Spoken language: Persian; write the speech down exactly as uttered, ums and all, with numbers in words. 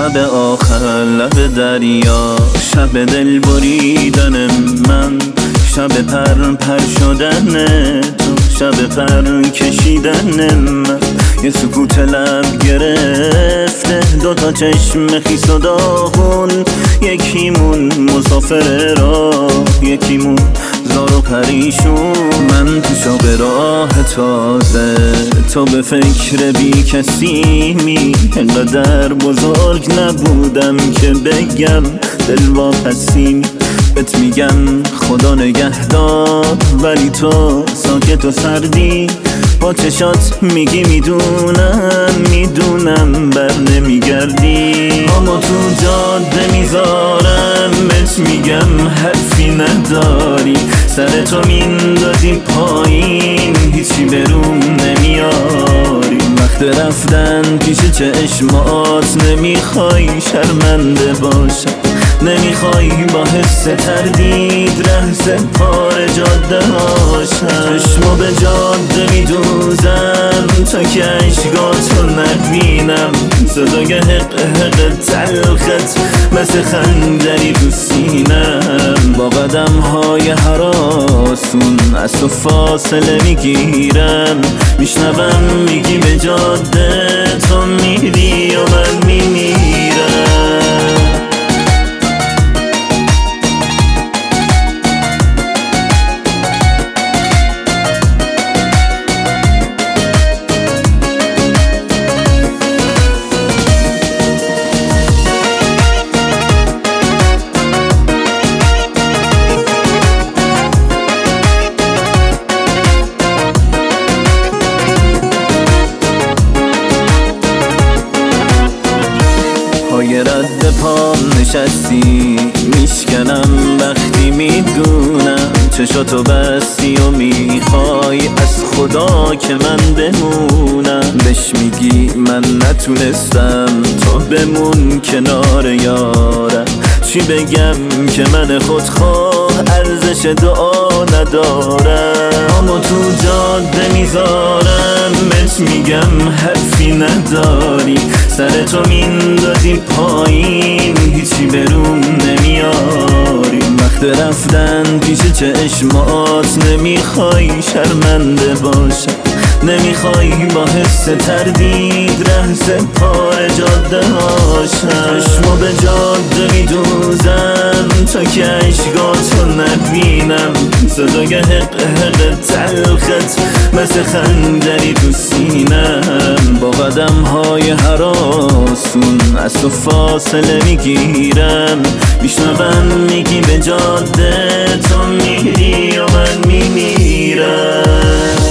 شب آخر لب دریا، شب دل بریدن من، شب پر پر شدن تو، شب پر کشیدن من. یه سکوت لب گرفته، دوتا چشم خیس و داغون، یکیمون مسافر راه، یکیمون زار و پریشون. من تو شوق راه تازه، تو به فکر بی کسی می. انقدر بزرگ نبودم که بگم دل واپسی. بهت میگم خدا نگهدار، ولی تو ساکت و سردی. با چشات میگی میدونم میدونم بر نمیگردی. اما تو جاده میذارم بهت میگم حرفی نداری. سرتو میندازی پایین، هیچی بروم نمیاری. وقت رفتن پیش چشمات نمیخوای شرمنده باشم، نمیخوای با حس تردید ره پار جاده هاشم. چشمو به جاده میدوزم تا که عشقاتو نبینم. صدای حق حق تلخت مثل خنجری تو سینم. با قدم های هراسون از تو فاصله میگیرم. میشنوم میگی به جاده تو میری و من میمیرم. پای رد پام نشستی، میشکنم وقتی میدونم چشاتو بستی و میخوای از خدا که من بمونم. بهش میگی من نتونستم تو بمون کنار یارم. چی بگم که من خودخواه ارزش دعا ندارم. اما تو جاده میذارم بهت میگم حرفی نداری. سرتو میندازی پایین، هیچی بروم نمیاری. وقت رفتن پیش چشمات نمیخوای شرمنده باشم، نمیخوای با حس تردید ره پار جاده هاشم. چشمو به جاده میدوزم تا که عشقاتو نبینم. صدای حق حق تلخت مثل خنجری تو سینم. با قدم های هراسون از تو فاصله میگیرم. میشنوم میگی به جاده تو میری و من میمیرم.